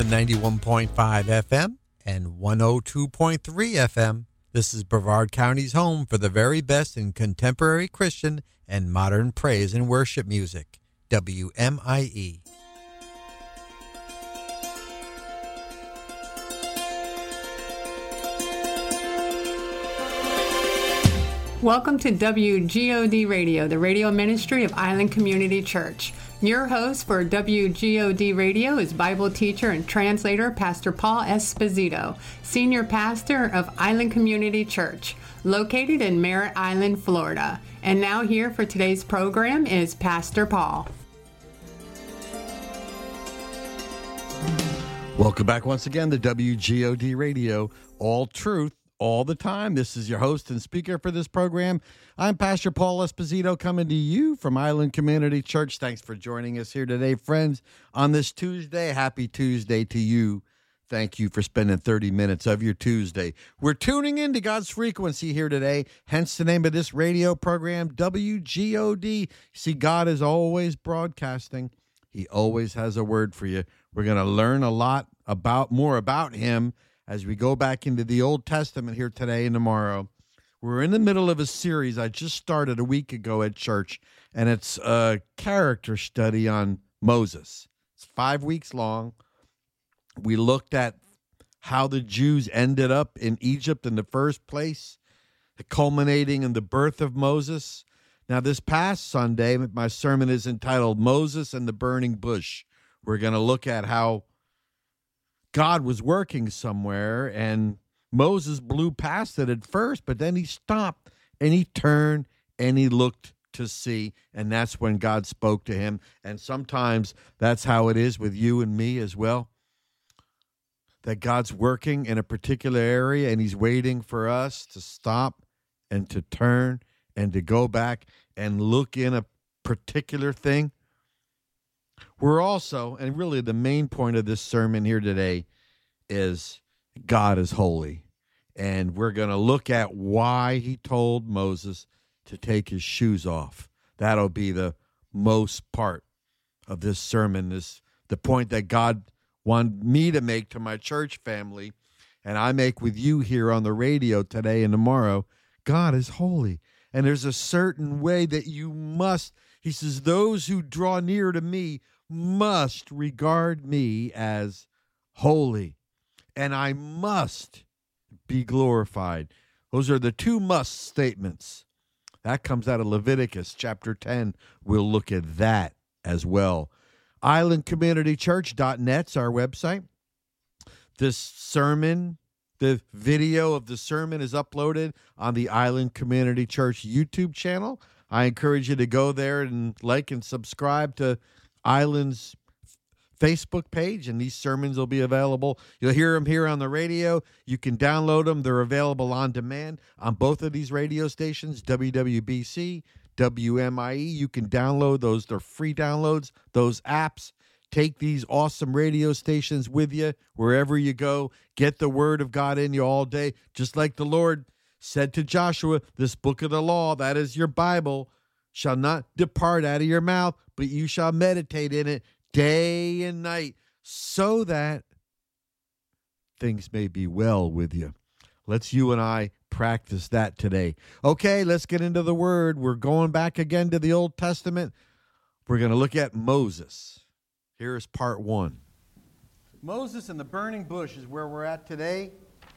91.5 FM and 102.3 FM. This is Brevard County's home for the very best in contemporary Christian and modern praise and worship music. WMIE. Welcome to WGOD Radio, the radio ministry of Island Community Church. Your host for WGOD Radio is Bible teacher and translator Pastor Paul Esposito, senior pastor of Island Community Church, located in Merritt Island, Florida. And now here for today's program is Pastor Paul. Welcome back once again to WGOD Radio, all truth, all the time. This is your host and speaker for this program. I'm Pastor Paul Esposito coming to you from Island Community Church. Thanks for joining us here today, friends, on this Tuesday. Happy Tuesday to you. Thank you for spending 30 minutes of your Tuesday. We're tuning into God's frequency here today, hence the name of this radio program, WGOD. See, God is always broadcasting. He always has a word for you. We're going to learn a lot more about him as we go back into the Old Testament here today and tomorrow. We're in the middle of a series I just started a week ago at church, and it's a character study on Moses. It's 5 weeks long. We looked at how the Jews ended up in Egypt in the first place, culminating in the birth of Moses. Now, this past Sunday, my sermon is entitled Moses and the Burning Bush. We're going to look at how God was working somewhere, and Moses blew past it at first, but then he stopped, and he turned, and he looked to see, and that's when God spoke to him. And sometimes that's how it is with you and me as well, that God's working in a particular area, and he's waiting for us to stop and to turn and to go back and look in a particular thing. We're also, and really the main point of this sermon here today is God is holy. And we're going to look at why he told Moses to take his shoes off. That'll be the most part of this sermon, is the point that God wanted me to make to my church family, and I make with you here on the radio today and tomorrow. God is holy. And there's a certain way that you must, he says, those who draw near to me must regard me as holy, and I must be glorified. Those are the two must statements. That comes out of Leviticus chapter 10. We'll look at that as well. IslandCommunityChurch.net's our website. This sermon, the video of the sermon, is uploaded on the Island Community Church YouTube channel. I encourage you to go there and like and subscribe to Island's Facebook page, and these sermons will be available. You'll hear them here on the radio. You can download them. They're available on demand on both of these radio stations, WWBC, WMIE. You can download those. They're free downloads, those apps. Take these awesome radio stations with you wherever you go. Get the word of God in you all day, just like the Lord said to Joshua, this book of the law, that is your Bible, shall not depart out of your mouth, but you shall meditate in it day and night, so that things may be well with you. Let's you and I practice that today. Okay, let's get into the word. We're going back again to the Old Testament. We're going to look at Moses. Here's part one. Moses and the burning bush is where we're at today.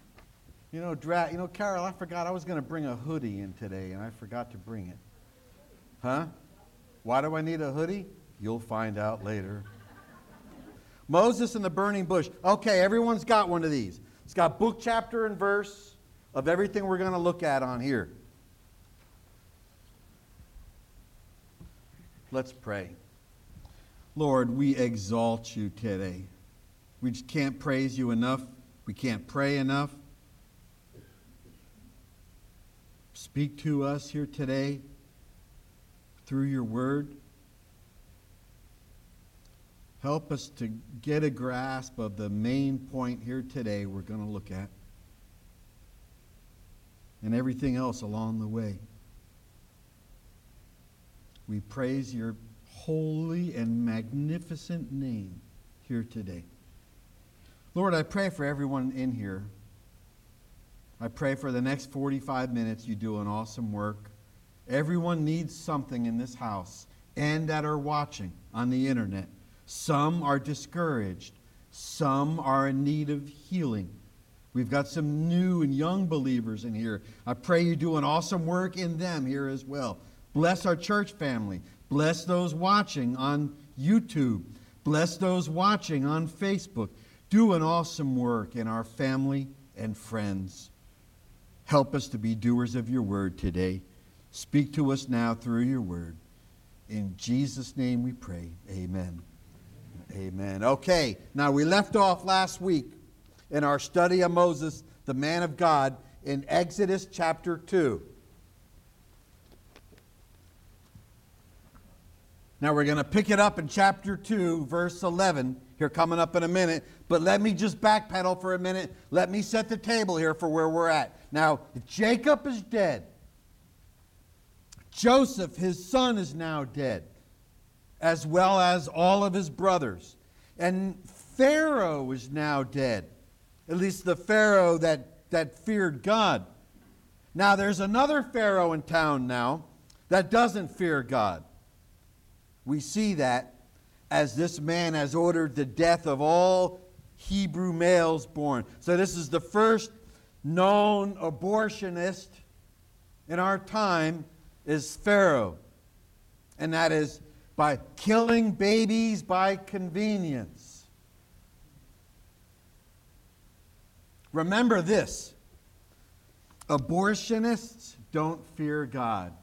Carol, I forgot I was going to bring a hoodie in today, and I forgot to bring it. Huh? Why do I need a hoodie? You'll find out later. Moses and the burning bush. Okay, everyone's got one of these. It's got book, chapter, and verse of everything we're going to look at on here. Let's pray. Lord, we exalt you today. We just can't praise you enough. We can't pray enough. Speak to us here today through your word. Help us to get a grasp of the main point here today we're going to look at, and everything else along the way. We praise your holy and magnificent name here today. Lord, I pray for everyone in here. I pray for the next 45 minutes you do an awesome work. Everyone needs something in this house and that are watching on the internet. Some are discouraged. Some are in need of healing. We've got some new and young believers in here. I pray you do an awesome work in them here as well. Bless our church family. Bless those watching on YouTube. Bless those watching on Facebook. Do an awesome work in our family and friends. Help us to be doers of your word today. Speak to us now through your word. In Jesus' name we pray. Amen. Amen. Okay, now we left off last week in our study of Moses, the man of God, in Exodus chapter 2. Now we're going to pick it up in chapter 2, verse 11, here coming up in a minute. But let me just backpedal for a minute. Let me set the table here for where we're at. Now, Jacob is dead. Joseph, his son, is now dead, as well as all of his brothers. And Pharaoh is now dead, at least the Pharaoh that feared God. Now, there's another Pharaoh in town now that doesn't fear God. We see that as this man has ordered the death of all Hebrew males born. So this is the first known abortionist in our time is Pharaoh. And that is by killing babies by convenience. Remember this. Abortionists don't fear God.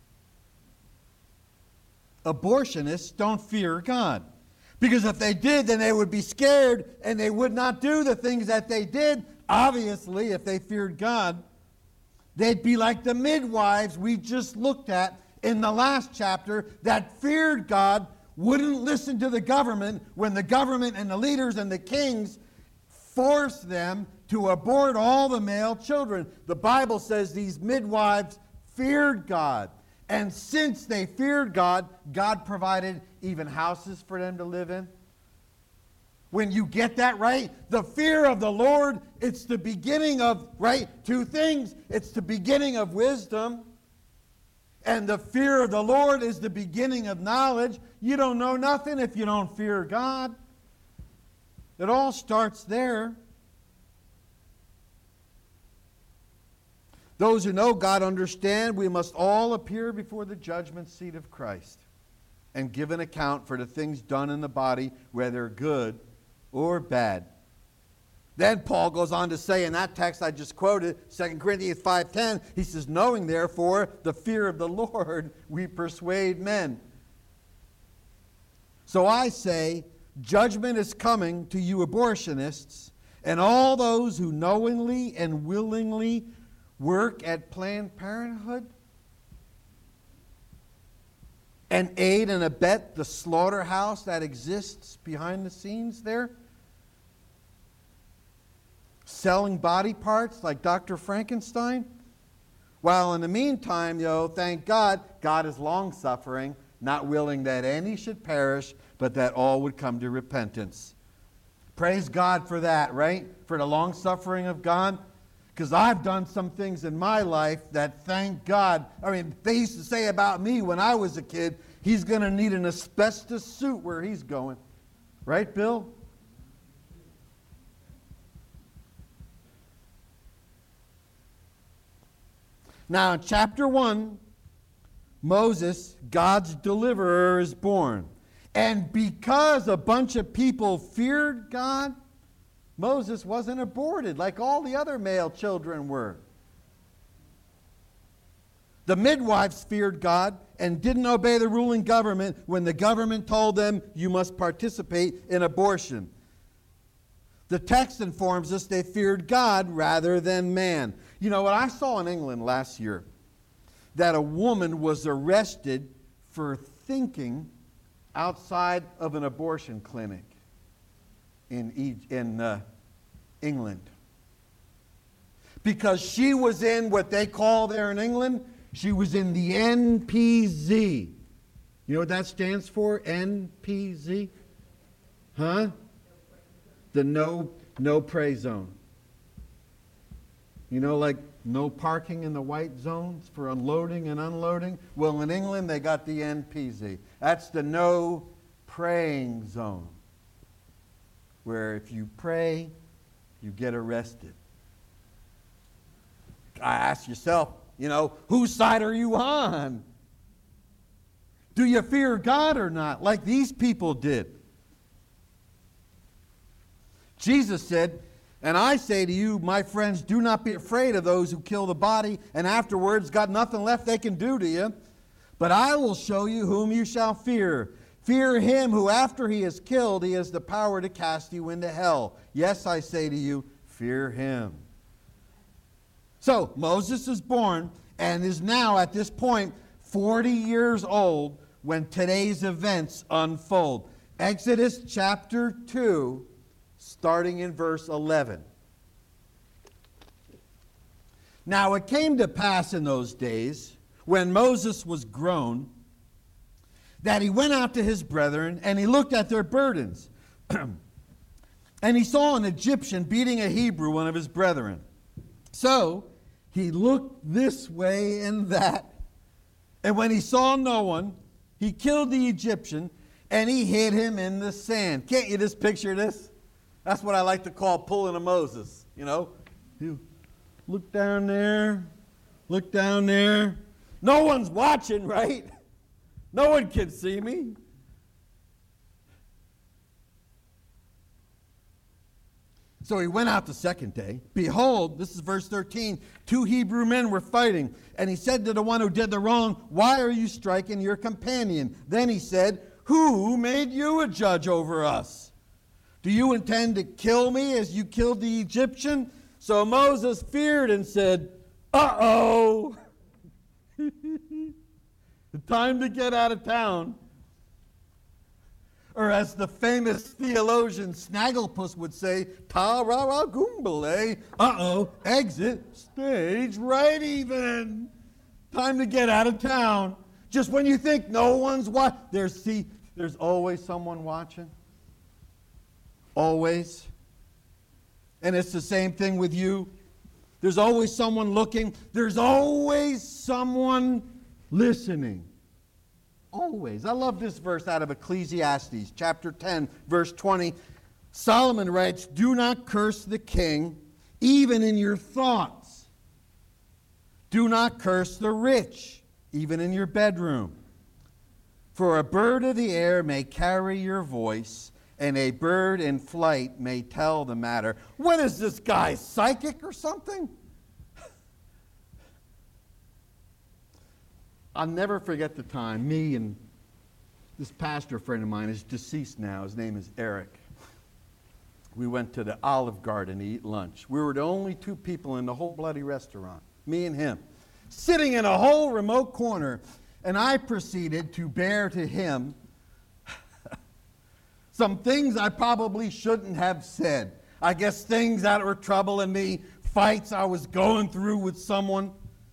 Abortionists don't fear God. Because if they did, then they would be scared and they would not do the things that they did. Obviously, if they feared God, they'd be like the midwives we just looked at in the last chapter that feared God, wouldn't listen to the government when the government and the leaders and the kings forced them to abort all the male children. The Bible says these midwives feared God. And since they feared God, God provided even houses for them to live in. When you get that right, the fear of the Lord, it's the beginning of, right, two things. It's the beginning of wisdom. And the fear of the Lord is the beginning of knowledge. You don't know nothing if you don't fear God. It all starts there. Those who know God understand we must all appear before the judgment seat of Christ and give an account for the things done in the body, whether good or bad. Then Paul goes on to say in that text I just quoted, 2 Corinthians 5:10, he says, knowing therefore the fear of the Lord, we persuade men. So I say, judgment is coming to you abortionists and all those who knowingly and willingly work at Planned Parenthood and aid and abet the slaughterhouse that exists behind the scenes there, selling body parts like Dr. Frankenstein. While in the meantime, thank God, God is long-suffering, not willing that any should perish, but that all would come to repentance. Praise God for that, right? For the long-suffering of God. Because I've done some things in my life that, thank God, they used to say about me when I was a kid, he's going to need an asbestos suit where he's going. Right, Bill? Now, in chapter 1, Moses, God's deliverer, is born. And because a bunch of people feared God, Moses wasn't aborted like all the other male children were. The midwives feared God and didn't obey the ruling government when the government told them you must participate in abortion. The text informs us they feared God rather than man. You know what I saw in England last year? That a woman was arrested for thinking outside of an abortion clinic in England. Because she was in what they call there in England, she was in the NPZ. You know what that stands for? NPZ? Huh? The no no pray zone. You know, like no parking in the white zones for unloading and unloading? Well, in England, they got the NPZ. That's the no praying zone, where if you pray, you get arrested. I ask yourself, you know, whose side are you on? Do you fear God or not, like these people did? Jesus said, and I say to you, my friends, do not be afraid of those who kill the body, and afterwards got nothing left they can do to you. But I will show you whom you shall fear. Fear him who after he is killed, he has the power to cast you into hell. Yes, I say to you, fear him. So, Moses is born and is now at this point 40 years old when today's events unfold. Exodus chapter 2, starting in verse 11. Now it came to pass in those days, when Moses was grown, that he went out to his brethren, and he looked at their burdens. And he saw an Egyptian beating a Hebrew, one of his brethren. So he looked this way and that. And when he saw no one, he killed the Egyptian, and he hid him in the sand. Can't you just picture this? That's what I like to call pulling a Moses, you know. You look down there, look down there. No one's watching, right? No one can see me. So he went out the second day. Behold, this is verse 13, 2 Hebrew men were fighting. And he said to the one who did the wrong, why are you striking your companion? Then he said, who made you a judge over us? Do you intend to kill me as you killed the Egyptian? So Moses feared and said, uh-oh. Time to get out of town. Or as the famous theologian Snagglepuss would say, ta-ra-ra-goombale, uh-oh, exit stage right even. Time to get out of town. Just when you think no one's watching, there's always someone watching. Always. And it's the same thing with you. There's always someone looking. There's always someone listening. Always. I love this verse out of Ecclesiastes, chapter 10, verse 20. Solomon writes, do not curse the king, even in your thoughts. Do not curse the rich, even in your bedroom. For a bird of the air may carry your voice, and a bird in flight may tell the matter. What is this guy, psychic or something? I'll never forget the time, me and this pastor friend of mine is deceased now. His name is Eric. We went to the Olive Garden to eat lunch. We were the only 2 people in the whole bloody restaurant, me and him, sitting in a whole remote corner, and I proceeded to bear to him some things I probably shouldn't have said. I guess things that were troubling me, fights I was going through with someone.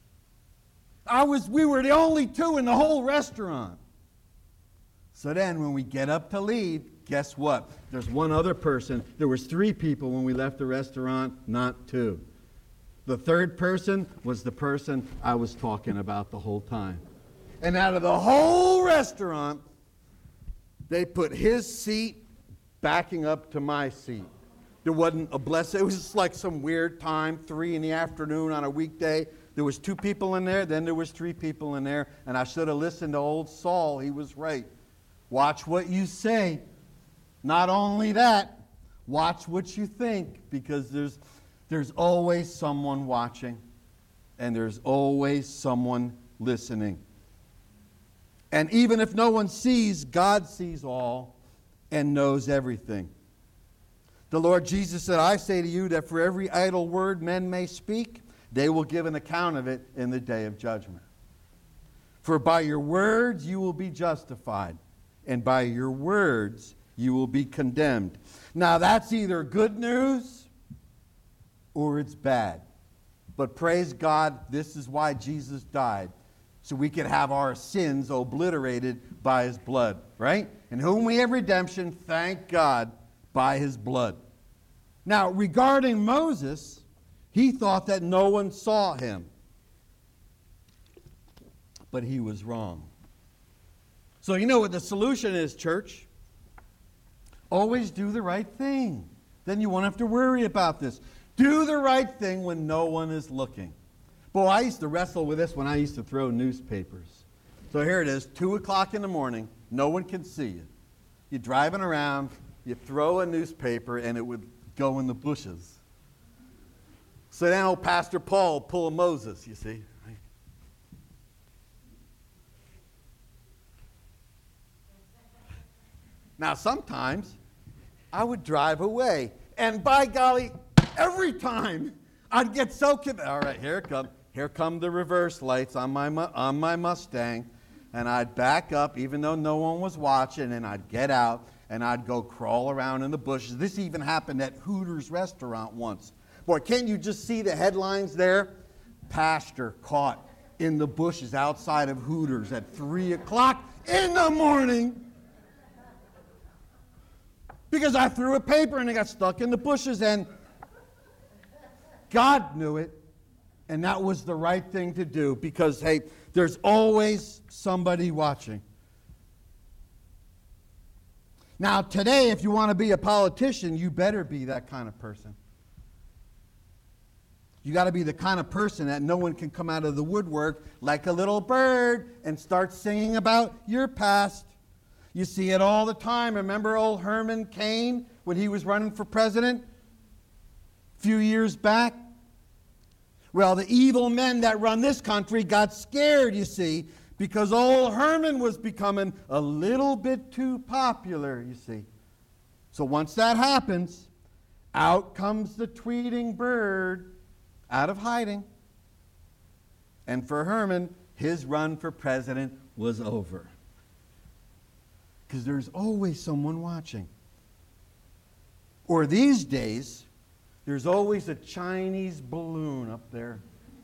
We were the only 2 in the whole restaurant. So then when we get up to leave, guess what? There's one other person. There was 3 people when we left the restaurant, not 2. The third person was the person I was talking about the whole time. And out of the whole restaurant, they put his seat backing up to my seat. There wasn't a blessing. It was just like some weird time, 3 in the afternoon on a weekday. There was 2 people in there, then there was 3 people in there, and I should have listened to old Saul. He was right. Watch what you say. Not only that, watch what you think, because there's always someone watching, and there's always someone listening. And even if no one sees, God sees all and knows everything. The Lord Jesus said, I say to you that for every idle word men may speak, they will give an account of it in the day of judgment. For by your words you will be justified, and by your words you will be condemned. Now that's either good news or it's bad. But praise God, this is why Jesus died, so we could have our sins obliterated by his blood, right? In whom we have redemption, thank God, by his blood. Now, regarding Moses, he thought that no one saw him. But he was wrong. So you know what the solution is, church? Always do the right thing. Then you won't have to worry about this. Do the right thing when no one is looking. Boy, I used to wrestle with this when I used to throw newspapers. So here it is, 2 o'clock in the morning. No one can see you. You're driving around, you throw a newspaper, and it would go in the bushes. So now Pastor Paul will pull a Moses, you see. Now, sometimes I would drive away, and by golly, every time I'd get so convinced. All right, here come the reverse lights on my Mustang, and I'd back up even though no one was watching, and I'd get out and I'd go crawl around in the bushes. This even happened at Hooters restaurant once. Boy, can't you just see the headlines there? Pastor caught in the bushes outside of Hooters at 3 o'clock in the morning. Because I threw a paper and it got stuck in the bushes, and God knew it, and that was the right thing to do because, hey, there's always somebody watching. Now, today, if you want to be a politician, you better be that kind of person. You got to be the kind of person that no one can come out of the woodwork like a little bird and start singing about your past. You see it all the time. Remember old Herman Cain when he was running for president a few years back? Well, the evil men that run this country got scared, you see, because old Herman was becoming a little bit too popular, you see. So once that happens, out comes the tweeting bird out of hiding. And for Herman, his run for president was over. Because there's always someone watching. Or these days, there's always a Chinese balloon up there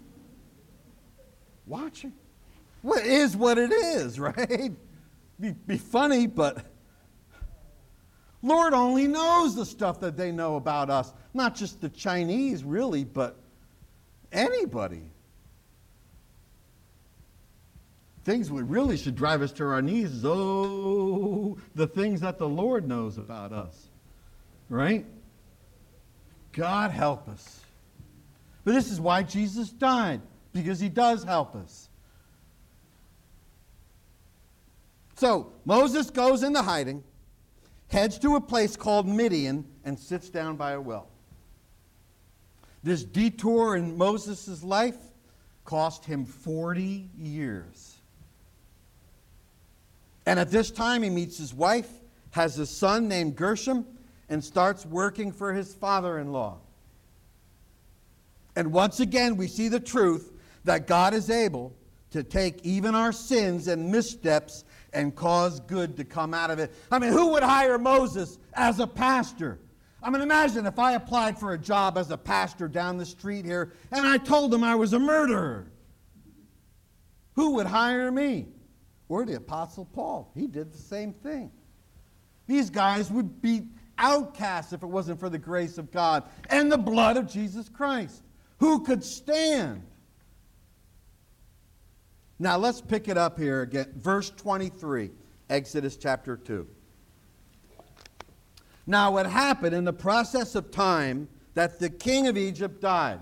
watching. What is what it is, right? Be funny, but Lord only knows the stuff that they know about us. Not just the Chinese, really, but anybody. Things that really should drive us to our knees is, the things that the Lord knows about us. Right? God help us. But this is why Jesus died, because he does help us. So, Moses goes into hiding, heads to a place called Midian, and sits down by a well. This detour in Moses' life cost him 40 years. And at this time, he meets his wife, has a son named Gershom, and starts working for his father-in-law. And once again, we see the truth that God is able to take even our sins and missteps and cause good to come out of it. I mean, who would hire Moses as a pastor? I mean, imagine if I applied for a job as a pastor down the street here, and I told them I was a murderer. Who would hire me? Or the Apostle Paul. He did the same thing. These guys would be outcasts if it wasn't for the grace of God and the blood of Jesus Christ. Who could stand? Now let's pick it up here again. Verse 23, Exodus chapter 2. Now it happened in the process of time that the king of Egypt died.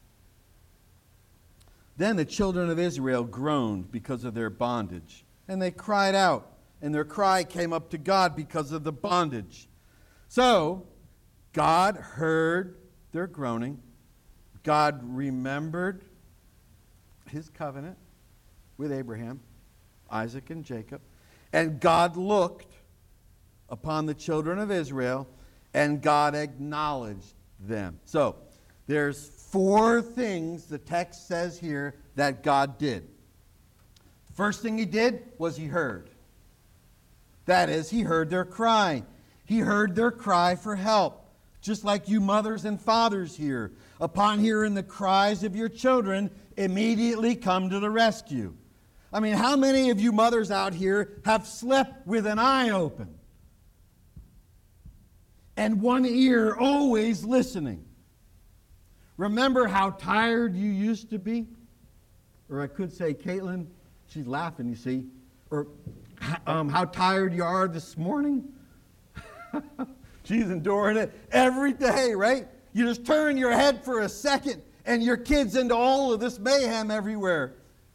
Then the children of Israel groaned because of their bondage. And they cried out, and their cry came up to God because of the bondage. So God heard their groaning. God remembered his covenant with Abraham, Isaac, and Jacob. And God looked upon the children of Israel, and God acknowledged them. So there's 4 things the text says here that God did. First thing he did was he heard. That is, he heard their cry. He heard their cry for help. Just like you mothers and fathers here. Upon hearing the cries of your children, immediately come to the rescue. I mean, how many of you mothers out here have slept with an eye open? and one ear always listening. Remember how tired you used to be? Or I could say, Caitlin, she's laughing, you see. Or how tired you are this morning? She's enduring it every day, right? You just turn your head for a second and your kid's into all of this mayhem everywhere.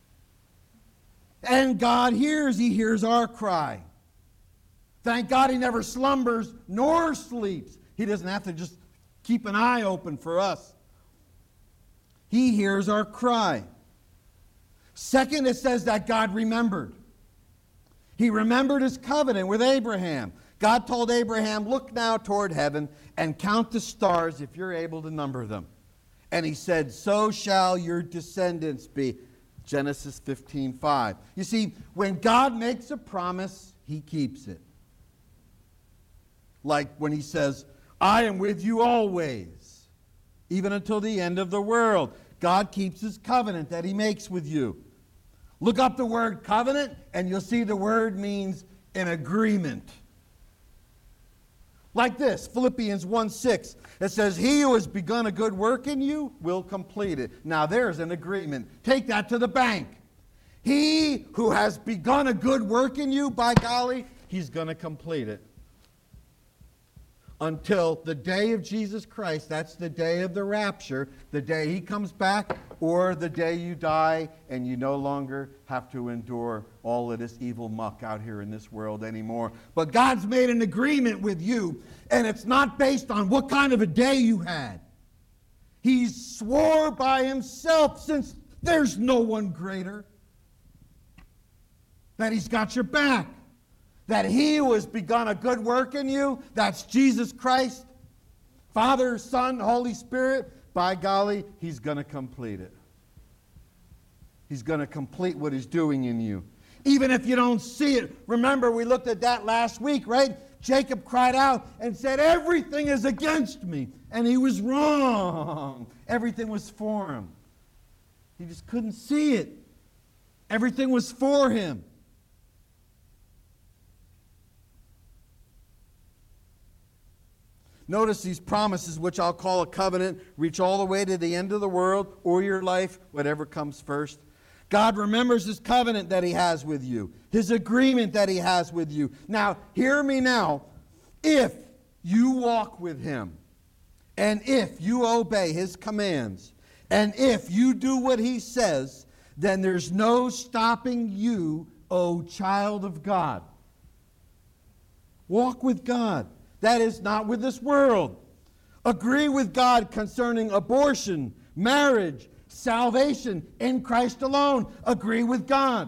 And God hears. He hears our cry. Thank God He never slumbers nor sleeps. He doesn't have to just keep an eye open for us. He hears our cry. Second, it says that God remembered. He remembered His covenant with Abraham. God told Abraham, look now toward heaven and count the stars if you're able to number them. And He said, so shall your descendants be. Genesis 15:5. You see, when God makes a promise, He keeps it. Like when He says, I am with you always, even until the end of the world. God keeps His covenant that He makes with you. Look up the word covenant, and you'll see the word means an agreement. Like this, Philippians 1:6. It says, he who has begun a good work in you will complete it. Now there's an agreement. Take that to the bank. He who has begun a good work in you, by golly, He's going to complete it. Until the day of Jesus Christ, that's the day of the rapture, the day He comes back, or the day you die and you no longer have to endure all of this evil muck out here in this world anymore. But God's made an agreement with you, and it's not based on what kind of a day you had. He swore by Himself, since there's no one greater, that He's got your back. That He who has begun a good work in you, that's Jesus Christ, Father, Son, Holy Spirit, by golly, He's going to complete it. He's going to complete what He's doing in you. Even if you don't see it. Remember, we looked at that last week, right? Jacob cried out and said, everything is against me. And he was wrong. Everything was for him. He just couldn't see it. Everything was for him. Notice these promises, which I'll call a covenant, reach all the way to the end of the world or your life, whatever comes first. God remembers His covenant that He has with you, His agreement that He has with you. Now, hear me now. If you walk with Him, and if you obey His commands, and if you do what He says, then there's no stopping you, O child of God. Walk with God. That is, not with this world. Agree with God concerning abortion, marriage, salvation in Christ alone. Agree with God.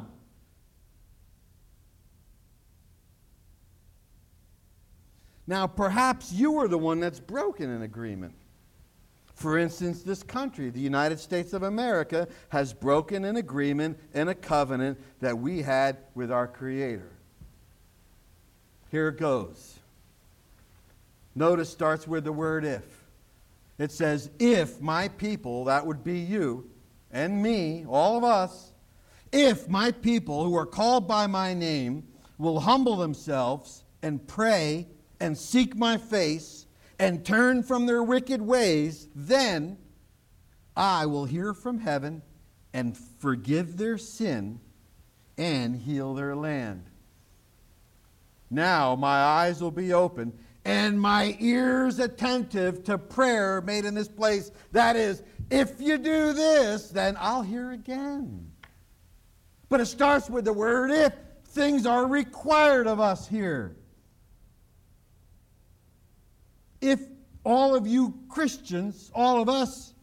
Now, perhaps you are the one that's broken an agreement. For instance, this country, the United States of America, has broken an agreement and a covenant that we had with our Creator. Here it goes. Notice starts with the word if. It says, if my people, that would be you and me, all of us, if my people who are called by my name will humble themselves and pray and seek my face and turn from their wicked ways, then I will hear from heaven and forgive their sin and heal their land. Now my eyes will be open and my ears attentive to prayer made in this place. That is, if you do this, then I'll hear again. But it starts with the word if. Things are required of us here. If all of you Christians, all of us,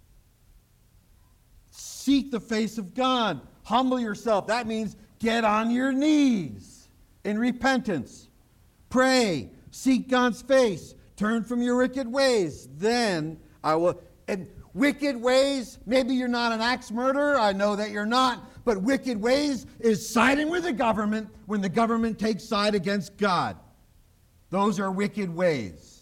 seek the face of God, humble yourself. That means get on your knees in repentance. Pray. Seek God's face. Turn from your wicked ways. Then I will. And wicked ways, maybe you're not an axe murderer. I know that you're not. But wicked ways is siding with the government when the government takes side against God. Those are wicked ways.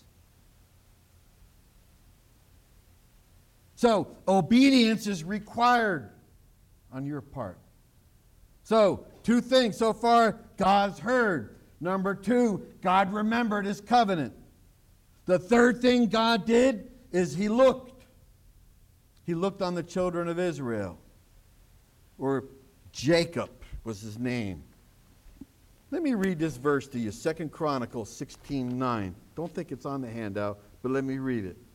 So, obedience is required on your part. So, two things so far. God's heard. Number two, God remembered His covenant. The third thing God did is he looked. He looked on the children of Israel, or Jacob was his name. Let me read this verse to you, 2 Chronicles 16:9. Don't think it's on the handout, but let me read it.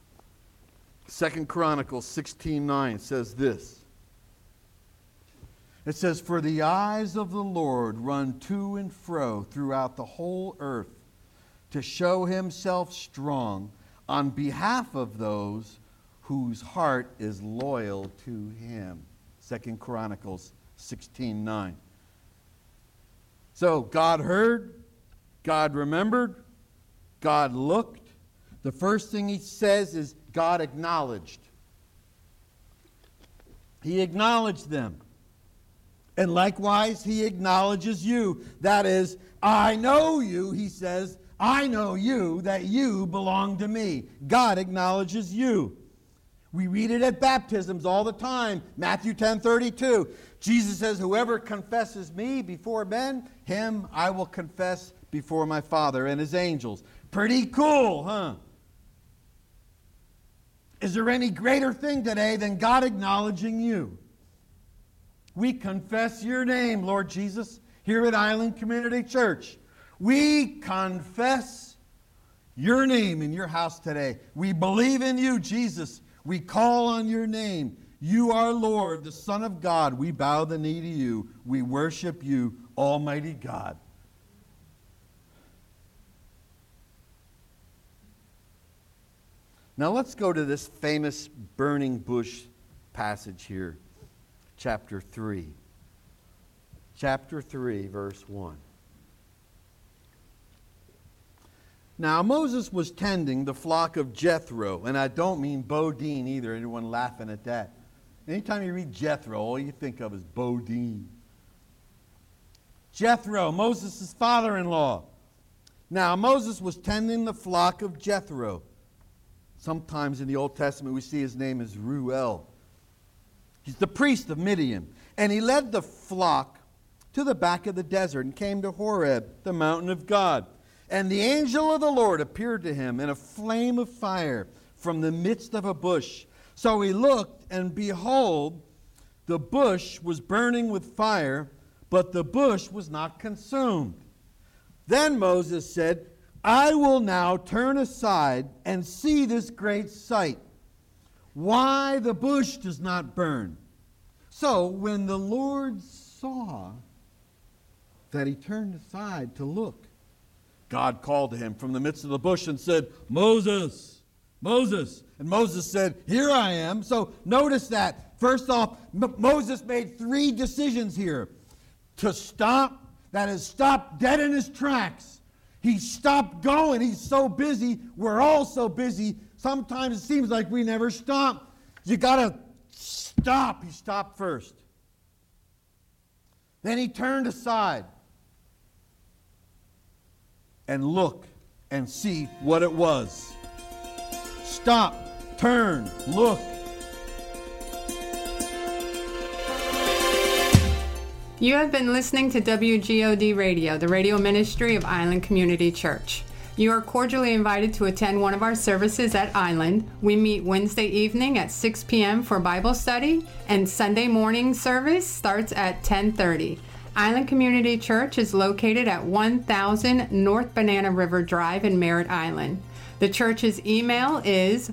2 Chronicles 16:9 says this. It says, "For the eyes of the Lord run to and fro throughout the whole earth to show himself strong on behalf of those whose heart is loyal to him." 2 Chronicles 16:9. So God heard, God remembered, God looked. The first thing he says is God acknowledged. He acknowledged them. And likewise, he acknowledges you. That is, I know you, he says. I know you, that you belong to me. God acknowledges you. We read it at baptisms all the time. Matthew 10:32. Jesus says, "Whoever confesses me before men, him I will confess before my Father and his angels." Pretty cool, huh? Is there any greater thing today than God acknowledging you? We confess your name, Lord Jesus, here at Island Community Church. We confess your name in your house today. We believe in you, Jesus. We call on your name. You are Lord, the Son of God. We bow the knee to you. We worship you, Almighty God. Now let's go to this famous burning bush passage here. Chapter 3. Chapter 3, verse 1. Now Moses was tending the flock of Jethro, and I don't mean Bodine either. Anyone laughing at that? Anytime you read Jethro, all you think of is Bodine. Jethro, Moses' father-in-law. Now Moses was tending the flock of Jethro. Sometimes in the Old Testament we see his name is Reuel. He's the priest of Midian. And he led the flock to the back of the desert and came to Horeb, the mountain of God. And the angel of the Lord appeared to him in a flame of fire from the midst of a bush. So he looked, and behold, the bush was burning with fire, but the bush was not consumed. Then Moses said, "I will now turn aside and see this great sight, why the bush does not burn." So when the Lord saw that he turned aside to look, God called to him from the midst of the bush and said, "Moses, Moses." And Moses said, "Here I am." So notice that. First off, Moses made 3 decisions here. To stop, that is, stop dead in his tracks. He stopped going. He's so busy. We're all so busy. Sometimes it seems like we never stop. You got to stop. He stopped first. Then he turned aside and look and see what it was. Stop, turn, look. You have been listening to WGOD Radio, the radio ministry of Island Community Church. You are cordially invited to attend one of our services at Island. We meet Wednesday evening at 6 p.m. for Bible study, and Sunday morning service starts at 10:30. Island Community Church is located at 1000 North Banana River Drive in Merritt Island. The church's email is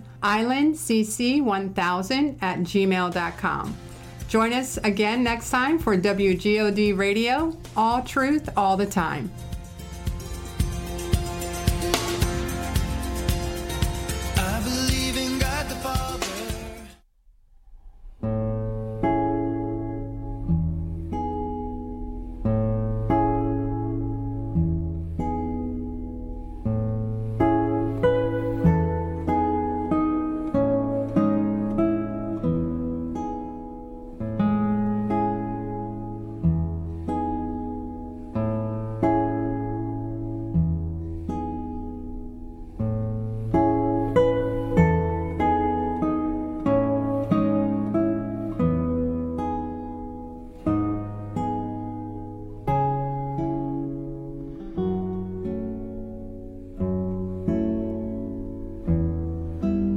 islandcc1000@gmail.com. Join us again next time for WGOD Radio, all truth, all the time.